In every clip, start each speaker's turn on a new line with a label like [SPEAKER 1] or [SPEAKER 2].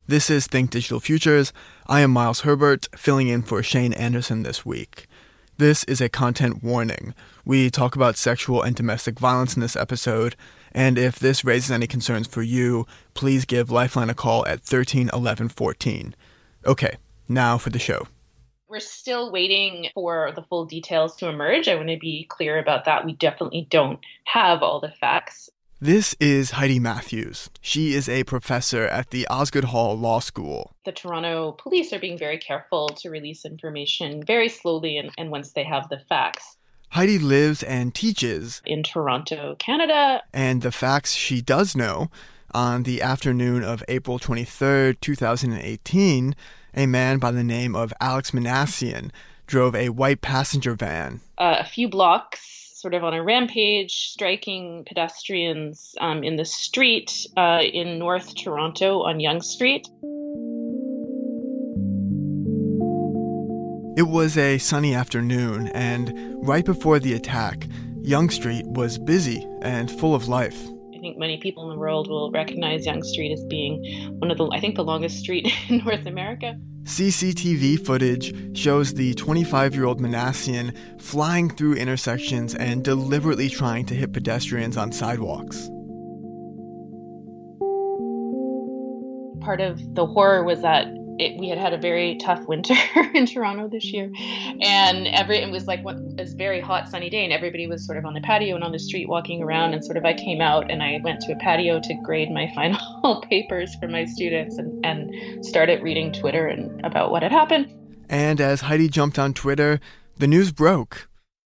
[SPEAKER 1] This is Think Digital Futures. I am Miles Herbert, filling in for Shane Anderson this week. This is a content warning. We talk about sexual and domestic violence in this episode, and if this raises any concerns for you, please give Lifeline a call at 13 11 14. Okay, now for the show.
[SPEAKER 2] We're still waiting for the full details to emerge. I want to be clear about that. We definitely don't have all the facts.
[SPEAKER 1] This is Heidi Matthews. She is a professor at the Osgoode Hall Law School.
[SPEAKER 2] The Toronto police are being very careful to release information very slowly and once they have the facts.
[SPEAKER 1] Heidi lives and teaches
[SPEAKER 2] in Toronto, Canada.
[SPEAKER 1] And the facts she does know: on the afternoon of April 23rd, 2018, a man by the name of Alex Minassian drove a white passenger van
[SPEAKER 2] a few blocks, sort of on a rampage, striking pedestrians in the street in North Toronto on Yonge Street.
[SPEAKER 1] It was a sunny afternoon, and right before the attack, Yonge Street was busy and full of life.
[SPEAKER 2] I think many people in the world will recognize Yonge Street as being one of the longest street in North America.
[SPEAKER 1] CCTV footage shows the 25-year-old Minassian flying through intersections and deliberately trying to hit pedestrians on sidewalks.
[SPEAKER 2] Part of the horror was that we had a very tough winter in Toronto this year, and it was like this very hot sunny day, and everybody was sort of on the patio and on the street walking around, and sort of I came out and I went to a patio to grade my final papers for my students and started reading Twitter and about what had happened.
[SPEAKER 1] And as Heidi jumped on Twitter, the news broke.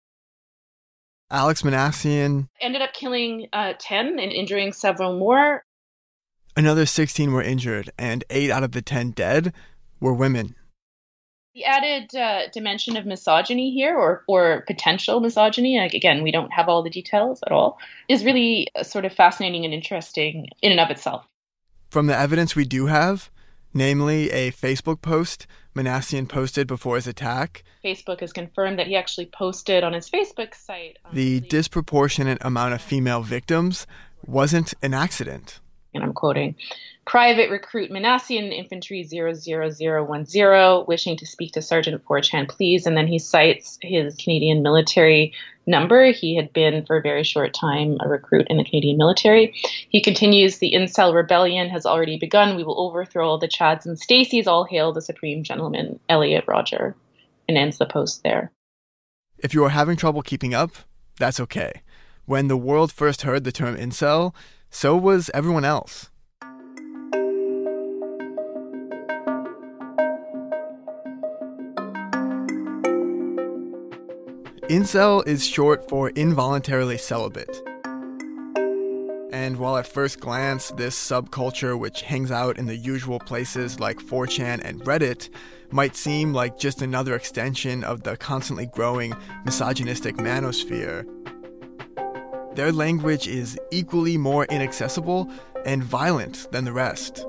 [SPEAKER 1] Alex Minassian
[SPEAKER 2] ended up killing 10 and injuring several more.
[SPEAKER 1] Another 16 were injured, and 8 out of the 10 dead were women.
[SPEAKER 2] The added dimension of misogyny here, or potential misogyny, again, we don't have all the details at all, is really sort of fascinating and interesting in and of itself.
[SPEAKER 1] From the evidence we do have, namely a Facebook post Minassian posted before his attack,
[SPEAKER 2] Facebook has confirmed that he actually posted on his Facebook site.
[SPEAKER 1] The disproportionate amount of female victims wasn't an accident.
[SPEAKER 2] And I'm quoting, "Private recruit Minassian Infantry 00010, wishing to speak to Sergeant Forchan, please." And then he cites his Canadian military number. He had been for a very short time a recruit in the Canadian military. He continues, "The incel rebellion has already begun. We will overthrow all the Chads and Stacys. All hail the supreme gentleman, Elliot Rodger." And ends the post there.
[SPEAKER 1] If you are having trouble keeping up, that's okay. When the world first heard the term incel, so was everyone else. Incel is short for involuntarily celibate. And while at first glance, this subculture, which hangs out in the usual places like 4chan and Reddit, might seem like just another extension of the constantly growing misogynistic manosphere, their language is equally more inaccessible and violent than the rest.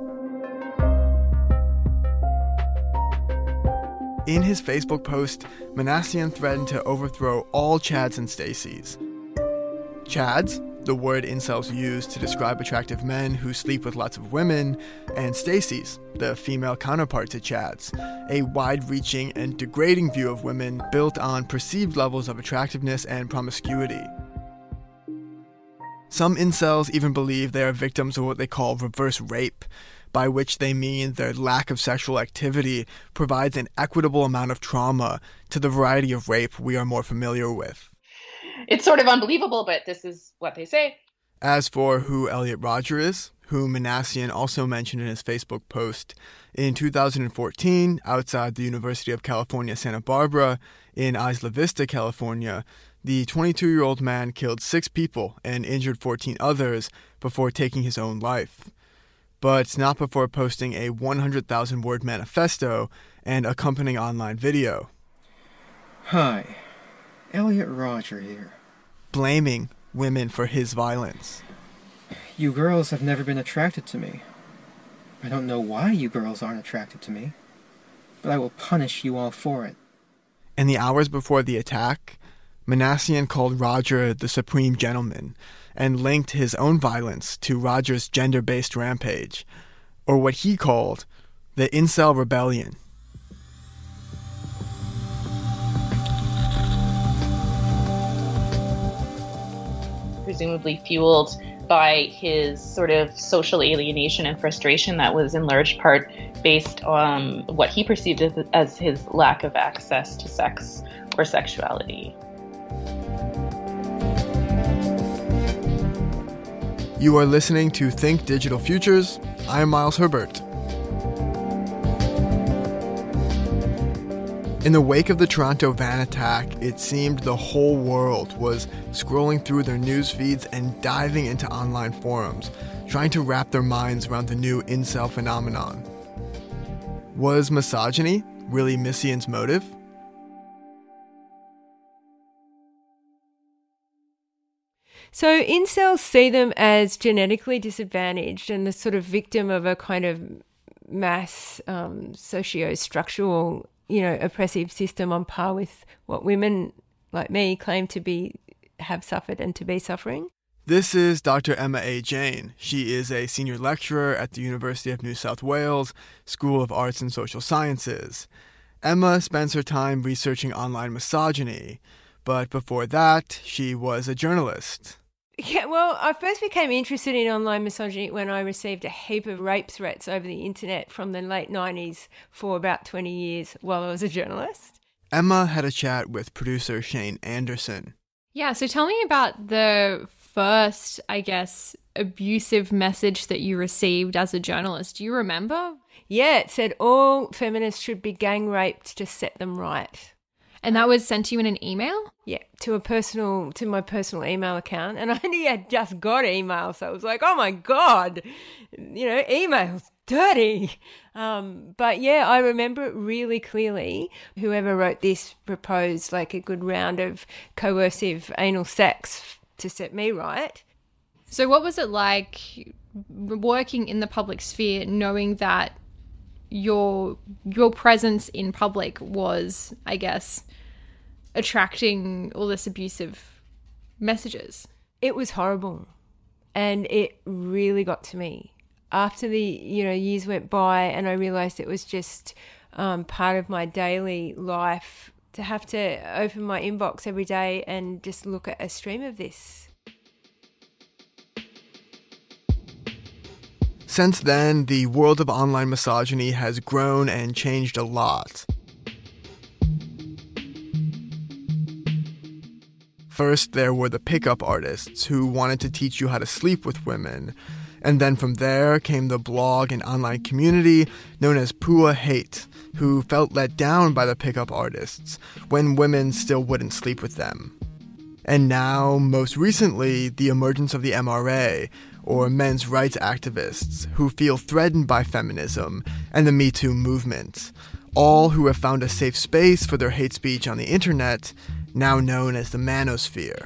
[SPEAKER 1] In his Facebook post, Minassian threatened to overthrow all Chads and Stacys. Chads, the word incels use to describe attractive men who sleep with lots of women, and Stacys, the female counterpart to Chads, a wide-reaching and degrading view of women built on perceived levels of attractiveness and promiscuity. Some incels even believe they are victims of what they call reverse rape, by which they mean their lack of sexual activity provides an equitable amount of trauma to the variety of rape we are more familiar with.
[SPEAKER 2] It's sort of unbelievable, but this is what they say.
[SPEAKER 1] As for who Elliot Rodger is, who Minassian also mentioned in his Facebook post, in 2014, outside the University of California, Santa Barbara, in Isla Vista, California, the 22-year-old man killed 6 people and injured 14 others before taking his own life. But not before posting a 100,000-word manifesto and accompanying online video.
[SPEAKER 3] Hi, Elliot Rodger here.
[SPEAKER 1] Blaming women for his violence.
[SPEAKER 3] You girls have never been attracted to me. I don't know why you girls aren't attracted to me, but I will punish you all for it.
[SPEAKER 1] In the hours before the attack, Minassian called Rodger the supreme gentleman and linked his own violence to Rodger's gender-based rampage. or what he called the Incel Rebellion.
[SPEAKER 2] Presumably fueled by his sort of social alienation and frustration that was in large part based on what he perceived as his lack of access to sex or sexuality.
[SPEAKER 1] You are listening to Think Digital Futures. I am Miles Herbert. In the wake of the Toronto van attack, it seemed the whole world was scrolling through their news feeds and diving into online forums, trying to wrap their minds around the new incel phenomenon. Was misogyny really Messiaen's motive?
[SPEAKER 4] So incels see them as genetically disadvantaged and the sort of victim of a kind of mass socio-structural, oppressive system on par with what women like me claim to have suffered and to be suffering.
[SPEAKER 1] This is Dr. Emma A. Jane. She is a senior lecturer at the University of New South Wales, School of Arts and Social Sciences. Emma spends her time researching online misogyny, but before that, she was a journalist.
[SPEAKER 4] Yeah, well, I first became interested in online misogyny when I received a heap of rape threats over the internet from the late 90s for about 20 years while I was a journalist.
[SPEAKER 1] Emma had a chat with producer Shane Anderson.
[SPEAKER 5] Yeah, so tell me about the first, abusive message that you received as a journalist. Do you remember?
[SPEAKER 4] Yeah, it said all feminists should be gang raped to set them right.
[SPEAKER 5] And that was sent to you in an email?
[SPEAKER 4] Yeah, to my personal email account. And I only had just got email, so I was like, oh my God, email's dirty. But yeah, I remember it really clearly. Whoever wrote this proposed like a good round of coercive anal sex to set me right.
[SPEAKER 5] So what was it like working in the public sphere, knowing that your presence in public was, attracting all this abusive messages?
[SPEAKER 4] It was horrible, and it really got to me. After the years went by and I realised it was just part of my daily life to have to open my inbox every day and just look at a stream of this.
[SPEAKER 1] Since then, the world of online misogyny has grown and changed a lot. First, there were the pickup artists who wanted to teach you how to sleep with women. And then from there came the blog and online community known as Pua Hate, who felt let down by the pickup artists when women still wouldn't sleep with them. And now, most recently, the emergence of the MRA, or men's rights activists, who feel threatened by feminism and the Me Too movement, all who have found a safe space for their hate speech on the internet, now known as the manosphere.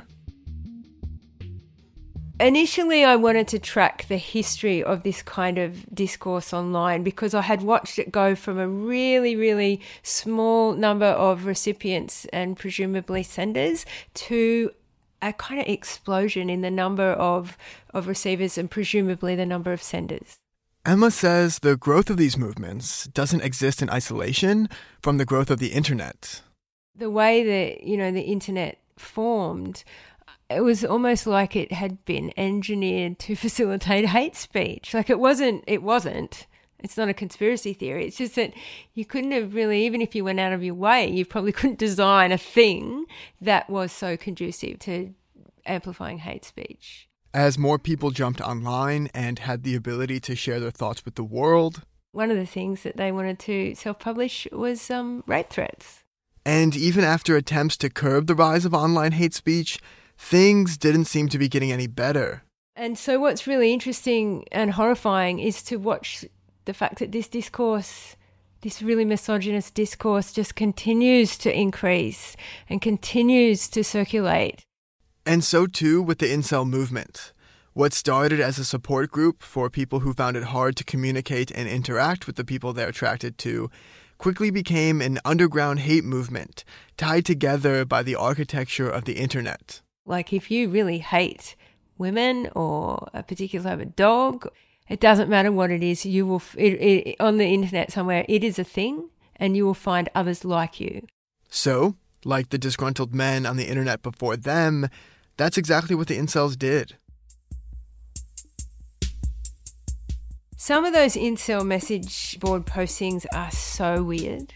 [SPEAKER 4] Initially, I wanted to track the history of this kind of discourse online because I had watched it go from a really, really small number of recipients and presumably senders to a kind of explosion in the number of receivers and presumably the number of senders.
[SPEAKER 1] Emma says the growth of these movements doesn't exist in isolation from the growth of the internet.
[SPEAKER 4] The way that, the internet formed, it was almost like it had been engineered to facilitate hate speech. Like it wasn't. It's not a conspiracy theory. It's just that you couldn't have really, even if you went out of your way, you probably couldn't design a thing that was so conducive to amplifying hate speech.
[SPEAKER 1] As more people jumped online and had the ability to share their thoughts with the world,
[SPEAKER 4] one of the things that they wanted to self-publish was rape threats.
[SPEAKER 1] And even after attempts to curb the rise of online hate speech, things didn't seem to be getting any better.
[SPEAKER 4] And so what's really interesting and horrifying is to watch the fact that this discourse, this really misogynist discourse, just continues to increase and continues to circulate.
[SPEAKER 1] And so too with the incel movement. What started as a support group for people who found it hard to communicate and interact with the people they're attracted to quickly became an underground hate movement tied together by the architecture of the internet.
[SPEAKER 4] Like if you really hate women or a particular type of dog, It doesn't matter what it is. You will on the internet somewhere. It is a thing, and you will find others like you.
[SPEAKER 1] So, like the disgruntled men on the internet before them, that's exactly what the incels did.
[SPEAKER 4] Some of those incel message board postings are so weird.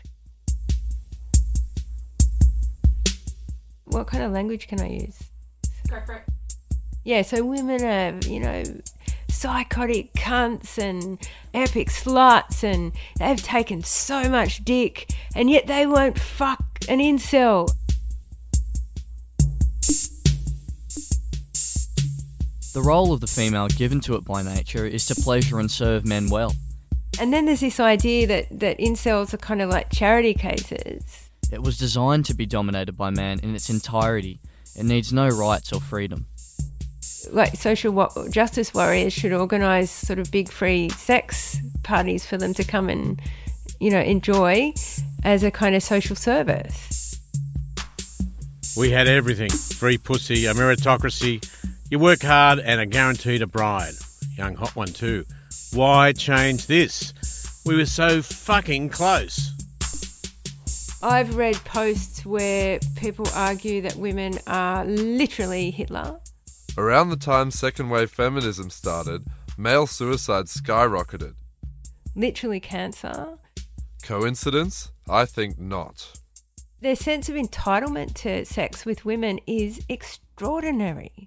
[SPEAKER 4] What kind of language can I use?
[SPEAKER 5] Go for it.
[SPEAKER 4] Yeah, so women are, psychotic cunts and epic sluts, and they've taken so much dick, and yet they won't fuck an incel.
[SPEAKER 6] The role of the female given to it by nature is to pleasure and serve men well.
[SPEAKER 4] And then there's this idea that incels are kind of like charity cases.
[SPEAKER 6] It was designed to be dominated by man in its entirety. It needs no rights or freedom.
[SPEAKER 4] Like social justice warriors should organise sort of big free sex parties for them to come and, enjoy as a kind of social service.
[SPEAKER 7] We had everything. Free pussy, a meritocracy. You work hard and are guaranteed a bride. Young hot one too. Why change this? We were so fucking close.
[SPEAKER 4] I've read posts where people argue that women are literally Hitler.
[SPEAKER 8] Around the time second wave feminism started, male suicide skyrocketed.
[SPEAKER 4] Literally cancer.
[SPEAKER 8] Coincidence? I think not.
[SPEAKER 4] Their sense of entitlement to sex with women is extraordinary.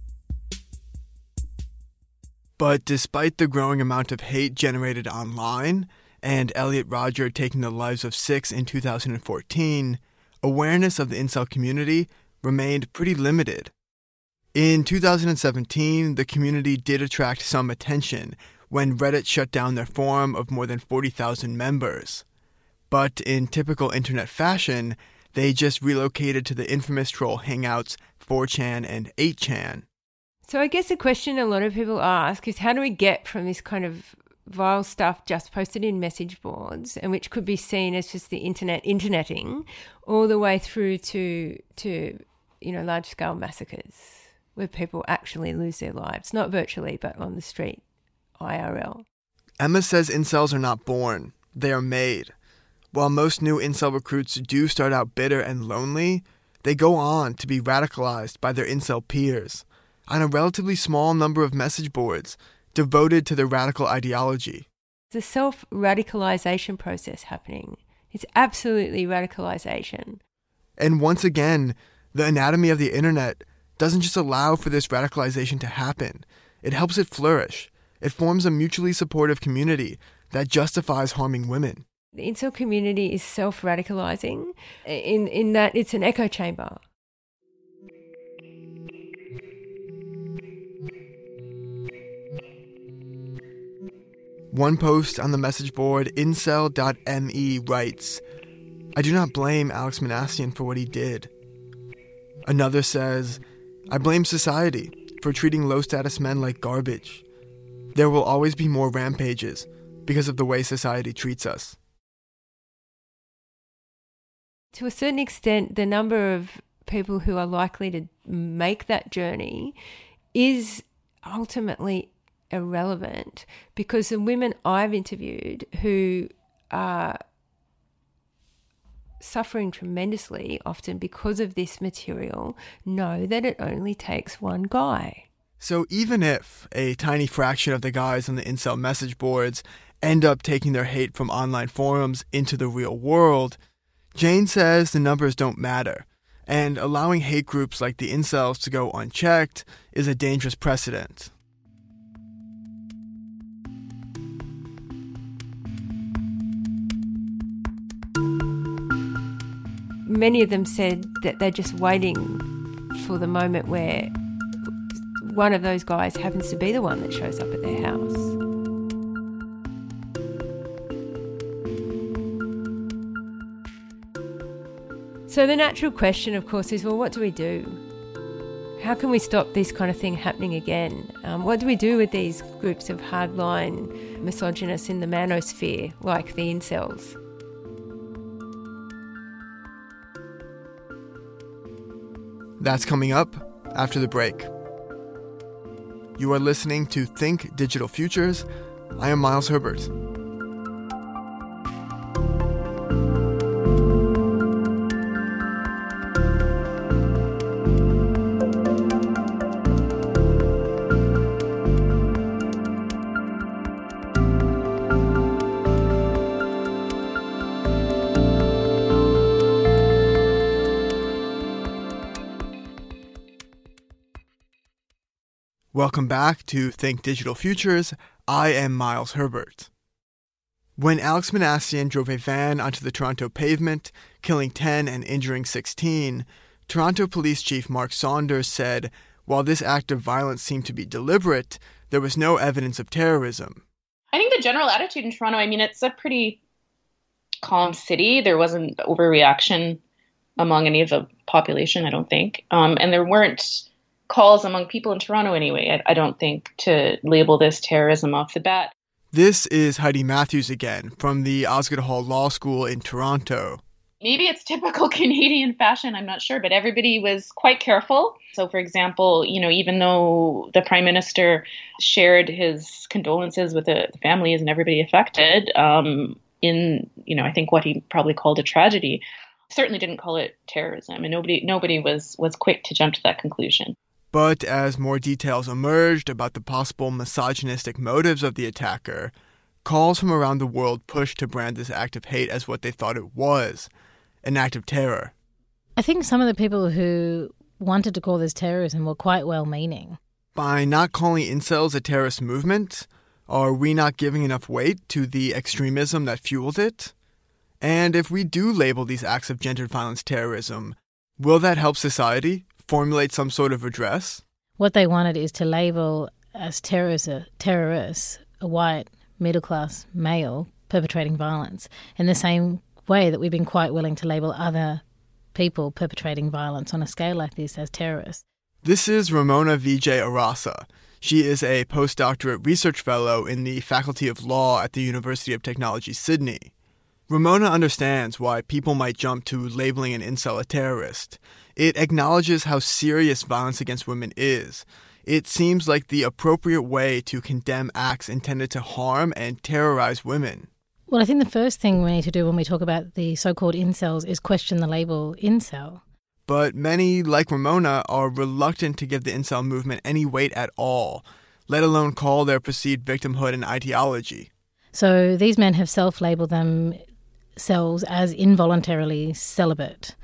[SPEAKER 1] But despite the growing amount of hate generated online, and Elliot Rodger taking the lives of 6 in 2014, awareness of the incel community remained pretty limited. In 2017, the community did attract some attention when Reddit shut down their forum of more than 40,000 members. But in typical internet fashion, they just relocated to the infamous troll hangouts 4chan and 8chan.
[SPEAKER 4] So I guess the question a lot of people ask is, how do we get from this kind of vile stuff just posted in message boards, and which could be seen as just the interneting, all the way through to large scale massacres where people actually lose their lives, not virtually but on the street, IRL.
[SPEAKER 1] Emma says incels are not born, they are made. While most new incel recruits do start out bitter and lonely, they go on to be radicalized by their incel peers on a relatively small number of message boards devoted to their radical ideology.
[SPEAKER 4] The self-radicalization process happening. It's absolutely radicalization.
[SPEAKER 1] And once again, the anatomy of the internet doesn't just allow for this radicalization to happen. It helps it flourish. It forms a mutually supportive community that justifies harming women.
[SPEAKER 4] The incel community is self-radicalizing in that it's an echo chamber.
[SPEAKER 1] One post on the message board, incel.me, writes, "I do not blame Alex Minassian for what he did." Another says, "I blame society for treating low-status men like garbage. There will always be more rampages because of the way society treats us."
[SPEAKER 4] To a certain extent, the number of people who are likely to make that journey is ultimately irrelevant, because the women I've interviewed who are suffering tremendously, often because of this material, know that it only takes one guy.
[SPEAKER 1] So even if a tiny fraction of the guys on the incel message boards end up taking their hate from online forums into the real world, Jane says the numbers don't matter, and allowing hate groups like the incels to go unchecked is a dangerous precedent.
[SPEAKER 4] Many of them said that they're just waiting for the moment where one of those guys happens to be the one that shows up at their house. So the natural question, of course, is, well, what do we do? How can we stop this kind of thing happening again? What do we do with these groups of hardline misogynists in the manosphere, like the incels?
[SPEAKER 1] That's coming up after the break. You are listening to Think Digital Futures. I am Miles Herbert. Welcome back to Think Digital Futures. I am Miles Herbert. When Alex Minassian drove a van onto the Toronto pavement, killing 10 and injuring 16, Toronto Police Chief Mark Saunders said, while this act of violence seemed to be deliberate, there was no evidence of terrorism.
[SPEAKER 2] I think the general attitude in Toronto, it's a pretty calm city. There wasn't overreaction among any of the population, I don't think. And there weren't calls among people in Toronto anyway, I don't think, to label this terrorism off the bat.
[SPEAKER 1] This is Heidi Matthews again from the Osgoode Hall Law School in Toronto.
[SPEAKER 2] Maybe it's typical Canadian fashion, I'm not sure, but everybody was quite careful. So, for example, even though the Prime Minister shared his condolences with the families and everybody affected in, I think what he probably called a tragedy, certainly didn't call it terrorism, and nobody was quick to jump to that conclusion.
[SPEAKER 1] But as more details emerged about the possible misogynistic motives of the attacker, calls from around the world pushed to brand this act of hate as what they thought it was, an act of terror.
[SPEAKER 9] I think some of the people who wanted to call this terrorism were quite well-meaning.
[SPEAKER 1] By not calling incels a terrorist movement, are we not giving enough weight to the extremism that fueled it? And if we do label these acts of gendered violence terrorism, will that help society formulate some sort of redress?
[SPEAKER 9] What they wanted is to label as terrorists a white, middle-class male perpetrating violence in the same way that we've been quite willing to label other people perpetrating violence on a scale like this as terrorists.
[SPEAKER 1] This is Ramona Vijay Arasa. She is a postdoctorate research fellow in the Faculty of Law at the University of Technology, Sydney. Ramona understands why people might jump to labeling an incel a terrorist. It acknowledges how serious violence against women is. It seems like the appropriate way to condemn acts intended to harm and terrorize women.
[SPEAKER 9] Well, I think the first thing we need to do when we talk about the so-called incels is question the label incel.
[SPEAKER 1] But many, like Ramona, are reluctant to give the incel movement any weight at all, let alone call their perceived victimhood an ideology.
[SPEAKER 9] So these men have self-labeled themselves as involuntarily celibate.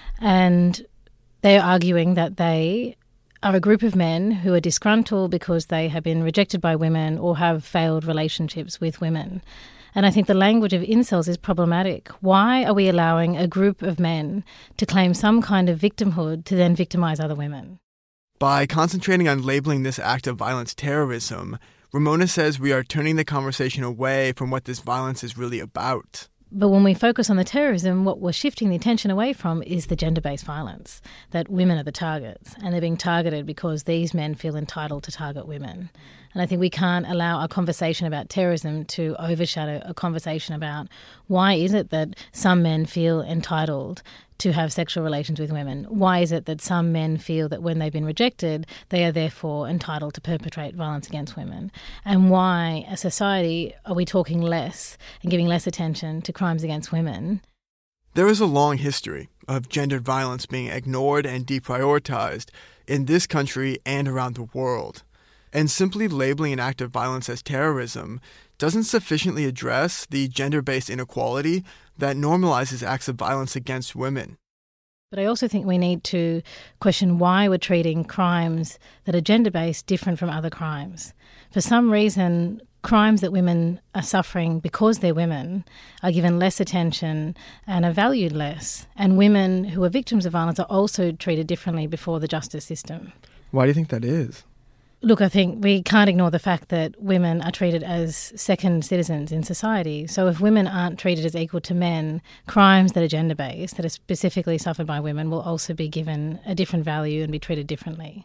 [SPEAKER 9] And they're arguing that they are a group of men who are disgruntled because they have been rejected by women or have failed relationships with women. And I think the language of incels is problematic. Why are we allowing a group of men to claim some kind of victimhood to then victimize other women?
[SPEAKER 1] By concentrating on labeling this act of violence terrorism, Ramona says we are turning the conversation away from what this violence is really about.
[SPEAKER 9] But when we focus on the terrorism, what we're shifting the attention away from is the gender-based violence, that women are the targets, and they're being targeted because these men feel entitled to target women. And I think we can't allow a conversation about terrorism to overshadow a conversation about why is it that some men feel entitled to have sexual relations with women? Why is it that some men feel that when they've been rejected, they are therefore entitled to perpetrate violence against women? And why, as a society, are we talking less and giving less attention to crimes against women?
[SPEAKER 1] There is a long history of gendered violence being ignored and deprioritized in this country and around the world. And simply labeling an act of violence as terrorism doesn't sufficiently address the gender-based inequality that normalizes acts of violence against women.
[SPEAKER 9] But I also think we need to question why we're treating crimes that are gender-based different from other crimes. For some reason, crimes that women are suffering because they're women are given less attention and are valued less. And women who are victims of violence are also treated differently before the justice system.
[SPEAKER 1] Why do you think that is?
[SPEAKER 9] Look, I think we can't ignore the fact that women are treated as second citizens in society. So if women aren't treated as equal to men, crimes that are gender-based, that are specifically suffered by women, will also be given a different value and be treated differently.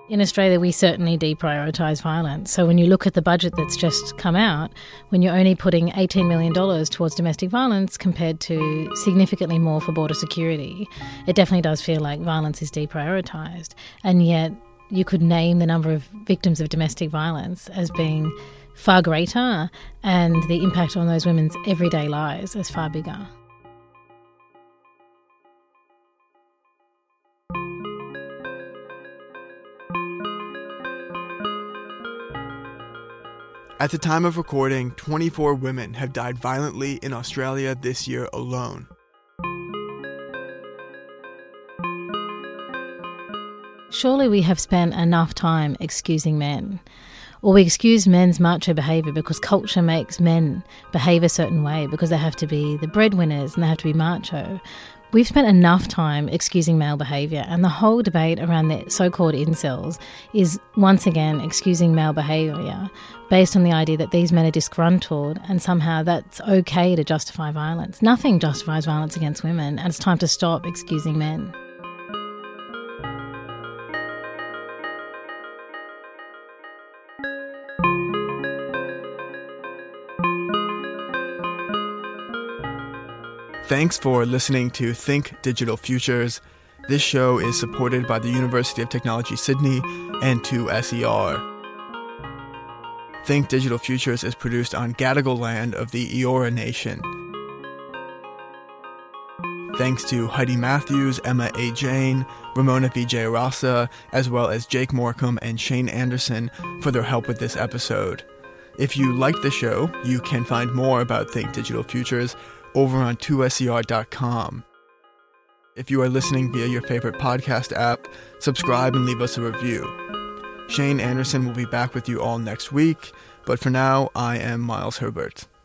[SPEAKER 9] In Australia, we certainly deprioritise violence. So when you look at the budget that's just come out, when you're only putting $18 million towards domestic violence compared to significantly more for border security, it definitely does feel like violence is deprioritised. And yet you could name the number of victims of domestic violence as being far greater, and the impact on those women's everyday lives as far bigger.
[SPEAKER 1] At the time of recording, 24 women have died violently in Australia this year alone.
[SPEAKER 9] Surely we have spent enough time excusing men. Or we excuse men's macho behaviour because culture makes men behave a certain way because they have to be the breadwinners and they have to be macho. We've spent enough time excusing male behaviour, and the whole debate around the so-called incels is once again excusing male behaviour based on the idea that these men are disgruntled and somehow that's okay to justify violence. Nothing justifies violence against women, and it's time to stop excusing men.
[SPEAKER 1] Thanks for listening to Think Digital Futures. This show is supported by the University of Technology Sydney and 2SER. Think Digital Futures is produced on Gadigal land of the Eora Nation. Thanks to Heidi Matthews, Emma A. Jane, Ramona Vijay Rasa, as well as Jake Morecambe and Shane Anderson for their help with this episode. If you liked the show, you can find more about Think Digital Futures over on 2ser.com. If you are listening via your favorite podcast app, subscribe and leave us a review. Shane Anderson will be back with you all next week, but for now, I am Miles Herbert.